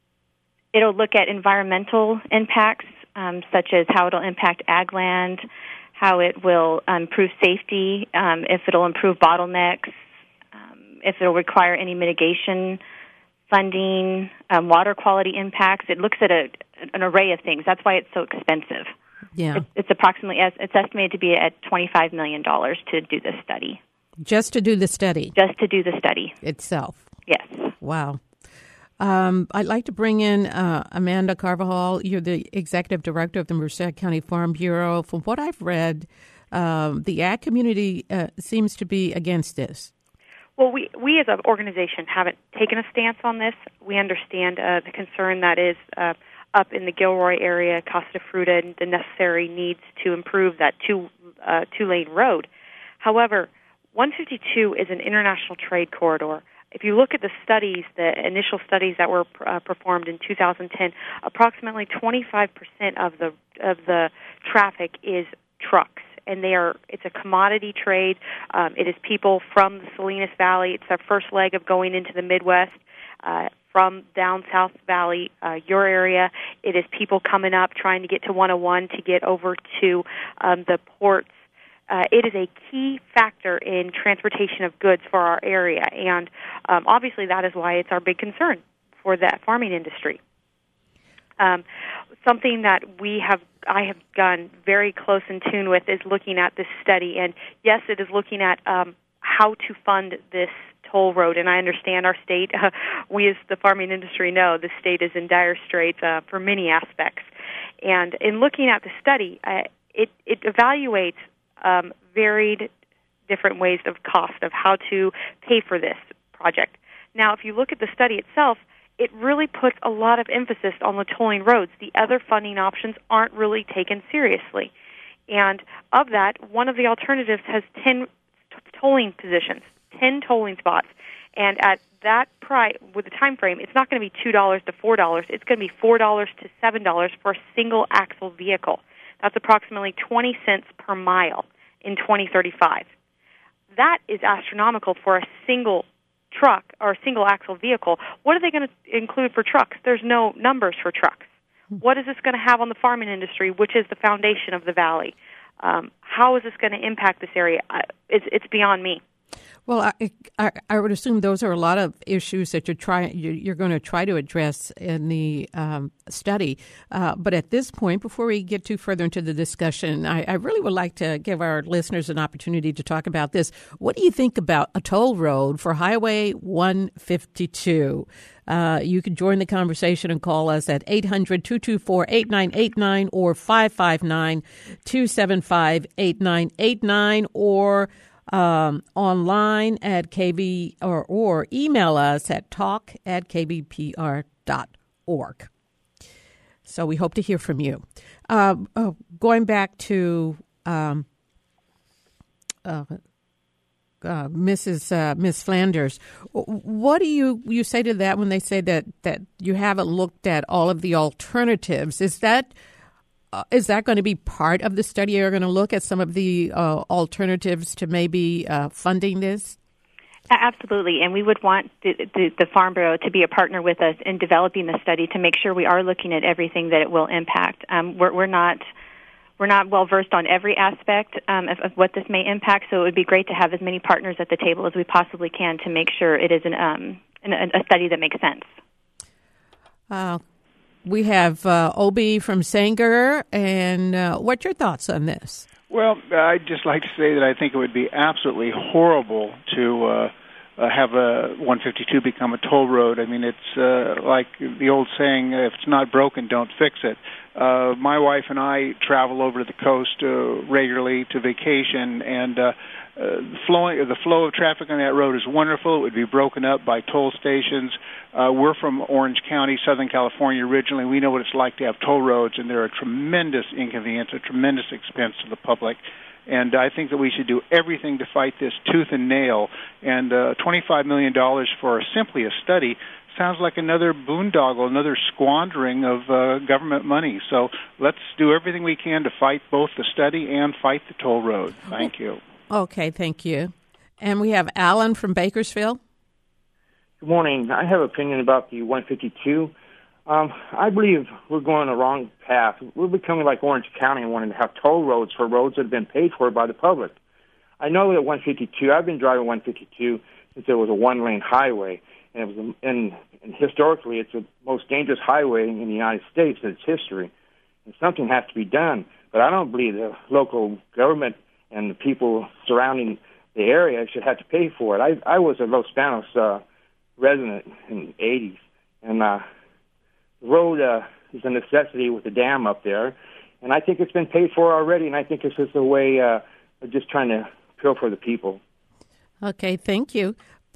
it'll look at environmental impacts, um, such as how it'll impact ag land, how it will improve safety, um, if it'll improve bottlenecks, um, if it'll require any mitigation funding, um, water quality impacts. It looks at a, an array of things. That's why it's so expensive. Yeah, it's, it's approximately it's estimated to be at twenty-five million dollars to do this study. Just to do the study. Just to do the study itself. Yes. Wow. Um, I'd like to bring in uh, Amanda Carvajal. You're the executive director of the Merced County Farm Bureau. From what I've read, um, the ag community uh, seems to be against this. Well, we, we as an organization haven't taken a stance on this. We understand uh, the concern that is uh, up in the Gilroy area, Costa Fruta, and the necessary needs to improve that two, uh, two-lane road. However, one fifty-two is an international trade corridor. If you look at the studies, the initial studies that were uh, performed in two thousand ten, approximately twenty-five percent of the of the traffic is trucks, and they are it's a commodity trade. Um, it is people from the Salinas Valley. It's their first leg of going into the Midwest. Uh, from down South Valley, uh, your area. It is people coming up trying to get to one oh one to get over to um, the ports. Uh, it is a key factor in transportation of goods for our area, and um, obviously that is why it's our big concern for that farming industry. Um, something that we have, I have gone very close in tune with is looking at this study, and yes, it is looking at um, how to fund this toll road, and I understand our state, uh, we as the farming industry know the state is in dire straits uh, for many aspects. And in looking at the study, uh, it, it evaluates um, varied different ways of cost of how to pay for this project. Now, if you look at the study itself, it really puts a lot of emphasis on the tolling roads. The other funding options aren't really taken seriously. And of that, one of the alternatives has ten t- tolling positions, ten tolling spots. And at that price, with the time frame, it's not going to be two dollars to four dollars. It's going to be four dollars to seven dollars for a single axle vehicle. That's approximately twenty cents per mile in twenty thirty-five. That is astronomical for a single truck or a single axle vehicle. What are they going to include for trucks? There's no numbers for trucks. What is this going to have on the farming industry, which is the foundation of the valley? Um, how is this going to impact this area? Uh, it's, it's beyond me. Well, I, I, I would assume those are a lot of issues that you're trying you're going to try to address in the um, study. Uh, but at this point, before we get too further into the discussion, I, I really would like to give our listeners an opportunity to talk about this. What do you think about a toll road for Highway one fifty-two? Uh, you can join the conversation and call us at eight hundred, two two four, eight nine eight nine or five five nine, two seven five, eight nine eight nine or Um, online at K B or, or email us at talk at k b p r dot org. So we hope to hear from you. Uh, oh, going back to um, uh, uh, Missus Uh, Miss Flanders, what do you, you say to that when they say that, that you haven't looked at all of the alternatives? Is that Uh, is that going to be part of the study? You're going to look at some of the uh, alternatives to maybe uh, funding this? Absolutely, and we would want the, the, the Farm Bureau to be a partner with us in developing the study to make sure we are looking at everything that it will impact. Um, we're, we're not we're not well versed on every aspect um, of, of what this may impact, so it would be great to have as many partners at the table as we possibly can to make sure it is an, um, an, a study that makes sense. Uh, we have uh, Obi from Sanger, and uh, what's your thoughts on this? Well, I'd just like to say that I think it would be absolutely horrible to uh, uh, have a one fifty-two become a toll road. I mean, it's uh, like the old saying, if it's not broken, don't fix it. Uh, my wife and I travel over to the coast uh, regularly to vacation, and uh, uh, the, flowing, the flow of traffic on that road is wonderful. It would be broken up by toll stations. Uh, we're from Orange County, Southern California originally. We know what it's like to have toll roads, and they're a tremendous inconvenience, a tremendous expense to the public. And I think that we should do everything to fight this tooth and nail. And uh, twenty-five million dollars for simply a study sounds like another boondoggle, another squandering of uh, government money. So let's do everything we can to fight both the study and fight the toll road. Thank you. Okay, thank you. And we have Alan from Bakersfield. Good morning. I have an opinion about the one fifty-two. Um, I believe we're going the wrong path. We're becoming like Orange County and wanting to have toll roads for roads that have been paid for by the public. I know that one fifty-two, I've been driving one fifty-two since it was a one-lane highway, and it was, and, and historically it's the most dangerous highway in the United States in its history. And something has to be done, but I don't believe the local government and the people surrounding the area should have to pay for it. I, I was a Los Banos uh, resident in the eighties, and uh, the road uh, is a necessity with the dam up there, and I think it's been paid for already, and I think it's just a way uh, of just trying to appeal for the people. Okay, thank you.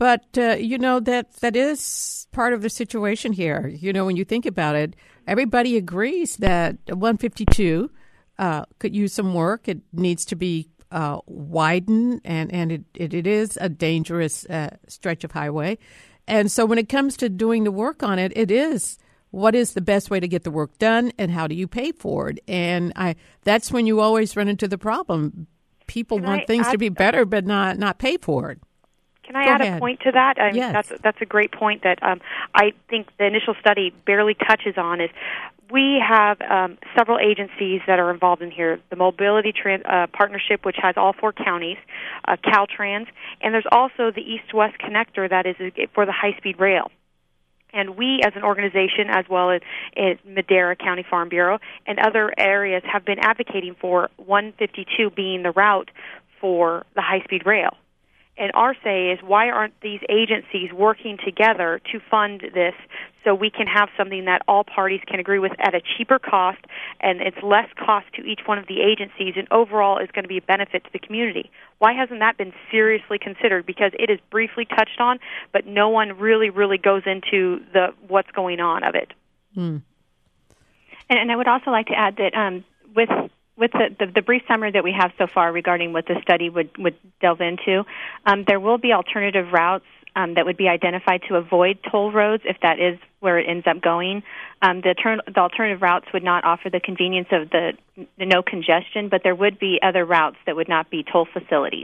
But, uh, you know, that that is part of the situation here. You know, when you think about it, everybody agrees that one fifty-two uh, could use some work. It needs to be uh, widened, and, and it, it, it is a dangerous uh, stretch of highway. And so when it comes to doing the work on it, it is what is the best way to get the work done, and how do you pay for it? And I that's when you always run into the problem. People Can want I things add, to be better, but not, not pay for it. Can I Go add ahead. a point to that? I mean, Yes. That's that's a great point that um, I think the initial study barely touches on. Is we have um, several agencies that are involved in here. The Mobility Trans- uh, Partnership, which has all four counties, uh, Caltrans, and there's also the East-West Connector that is for the high-speed rail. And we, as an organization, as well as in Madera County Farm Bureau and other areas, have been advocating for one fifty-two being the route for the high-speed rail. And our say is, why aren't these agencies working together to fund this so we can have something that all parties can agree with at a cheaper cost, and it's less cost to each one of the agencies, and overall is going to be a benefit to the community? Why hasn't that been seriously considered? Because it is briefly touched on, but no one really, really goes into the what's going on of it. Mm. And, and I would also like to add that um, with with the, the, the brief summary that we have so far regarding what the study would, would delve into, um, there will be alternative routes um, that would be identified to avoid toll roads if that is where it ends up going. Um, the, ter- the alternative routes would not offer the convenience of the, the no congestion, but there would be other routes that would not be toll facilities.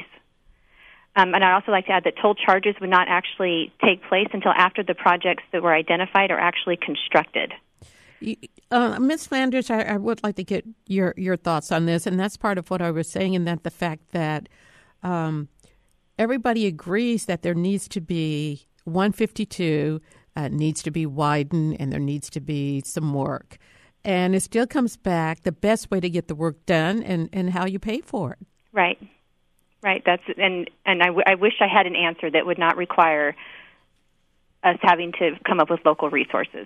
Um, and I'd also like to add that toll charges would not actually take place until after the projects that were identified are actually constructed. Uh, Miz Flanders, I, I would like to get your, your thoughts on this, and that's part of what I was saying, and that the fact that um, everybody agrees that there needs to be one fifty-two, uh, needs to be widened, and there needs to be some work. And it still comes back the best way to get the work done and, and how you pay for it. Right, right. That's and and I, w- I wish I had an answer that would not require us having to come up with local resources.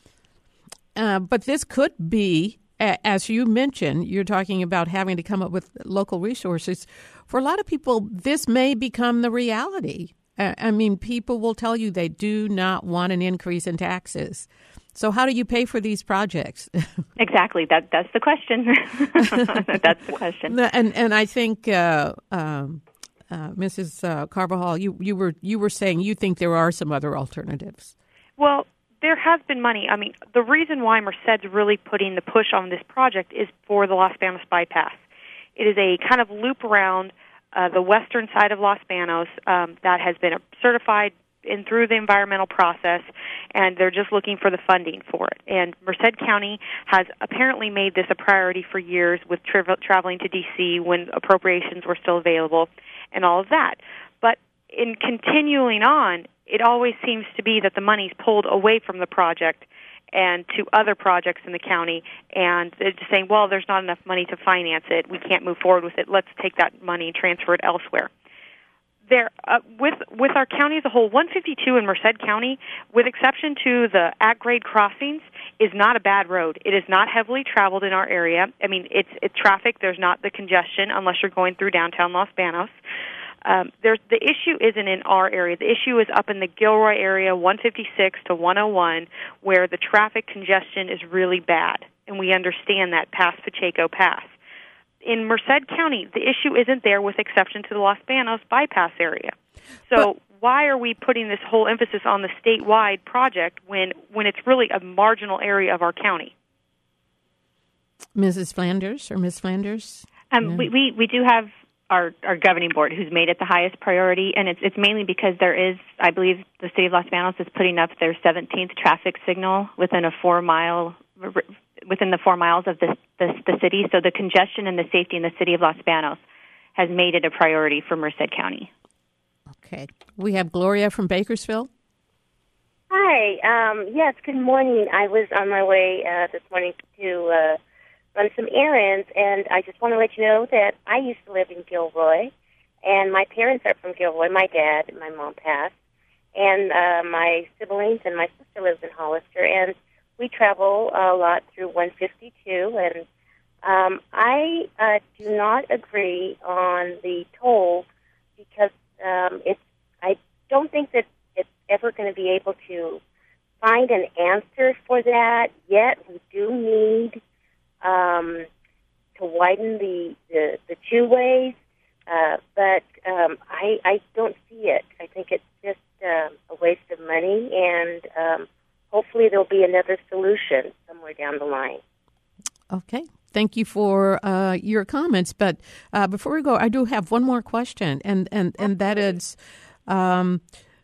Uh, but this could be, as you mentioned, you're talking about having to come up with local resources. For a lot of people, this may become the reality. Uh, I mean, people will tell you they do not want an increase in taxes. So how do you pay for these projects? Exactly. That That's the question. That's the question. And and I think, uh, um, uh, Missus Uh, Carvajal, you, you were you were saying you think there are some other alternatives. Well, there has been money. I mean, the reason why Merced's really putting the push on this project is for the Los Banos bypass. It is a kind of loop around uh, the western side of Los Banos um, that has been certified in through the environmental process, and they're just looking for the funding for it. And Merced County has apparently made this a priority for years with tra- traveling to D C when appropriations were still available and all of that. But in continuing on, it always seems to be that the money's pulled away from the project and to other projects in the county, and they're just saying, well, there's not enough money to finance it. We can't move forward with it. Let's take that money and transfer it elsewhere. There, uh, with with our county as a whole, one fifty-two in Merced County, with exception to the at-grade crossings, is not a bad road. It is not heavily traveled in our area. I mean, it's, it's traffic. There's not the congestion unless you're going through downtown Los Banos. Um, there's the issue isn't in our area. The issue is up in the Gilroy area, one fifty-six to one oh one, where the traffic congestion is really bad, and we understand that past Pacheco Pass. In Merced County, the issue isn't there, with exception to the Los Banos bypass area. So but, why are we putting this whole emphasis on the statewide project when when it's really a marginal area of our county? Missus Flanders or Miz Flanders? Um, no. we, we we do have our, our governing board who's made it the highest priority, and it's it's mainly because there is, I believe, the city of Los Banos is putting up their seventeenth traffic signal within a four mile within the four miles of the, the the city. So the congestion and the safety in the city of Los Banos has made it a priority for Merced County. Okay, we have Gloria from Bakersfield. Hi. Um, yes. Good morning. I was on my way uh, this morning to. Uh, run some errands, and I just want to let you know that I used to live in Gilroy, and my parents are from Gilroy. My dad and my mom passed, and uh, my siblings and my sister lives in Hollister, and we travel a lot through one fifty-two, and um, I uh, do not agree on the toll because um, it's. I don't think think that it's ever going to be able to find an answer for that. Yet we do need um, to widen the, the, the two ways, uh, but um, I, I don't see it. I think it's just uh, a waste of money, and um, hopefully there'll be another solution somewhere down the line. Okay. Thank you for uh, your comments. But uh, before we go, I do have one more question, and, and, and that is, um,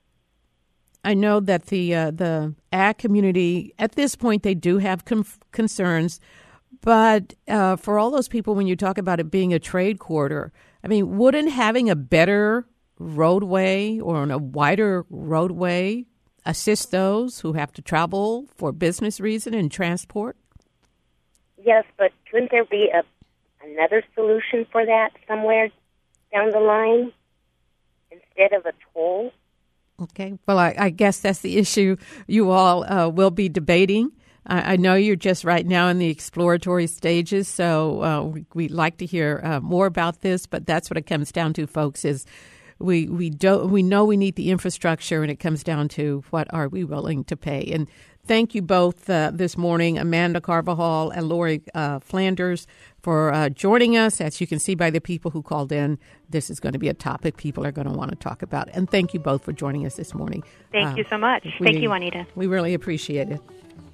I know that the uh, the ag community, at this point, they do have com- concerns, but uh, for all those people, when you talk about it being a trade corridor, I mean, wouldn't having a better roadway or a wider roadway assist those who have to travel for business reason and transport? Yes, but couldn't there be a another solution for that somewhere down the line instead of a toll? Okay. Well, I, I guess that's the issue you all uh, will be debating. I, I know you're just right now in the exploratory stages, so uh, we, we'd like to hear uh, more about this, but that's what it comes down to, folks, is we we don't we know we need the infrastructure, and it comes down to what are we willing to pay. And thank you both uh, this morning, Amanda Carvajal and Lori uh, Flanders, for uh, joining us. As you can see by the people who called in, this is going to be a topic people are going to want to talk about. And thank you both for joining us this morning. Thank uh, you so much. We, thank you, Juanita. We really appreciate it.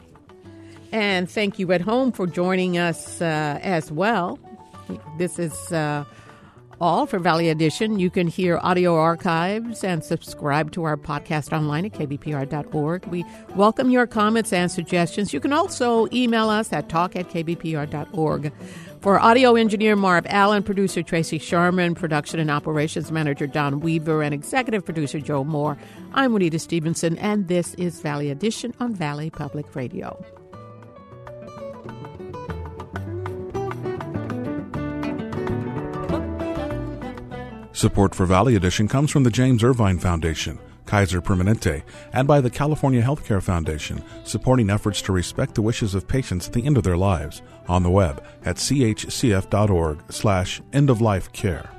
And thank you at home for joining us uh, as well. This is uh, all for Valley Edition. You can hear audio archives and subscribe to our podcast online at k b p r dot org. We welcome your comments and suggestions. You can also email us at talk at k b p r dot org. For audio engineer Marv Allen, producer Tracy Sharman, production and operations manager Don Weaver, and executive producer Joe Moore, I'm Juanita Stevenson, and this is Valley Edition on Valley Public Radio. Support for Valley Edition comes from the James Irvine Foundation, Kaiser Permanente, and by the California Healthcare Foundation, supporting efforts to respect the wishes of patients at the end of their lives. On the web at c h c f dot org slash end of life care.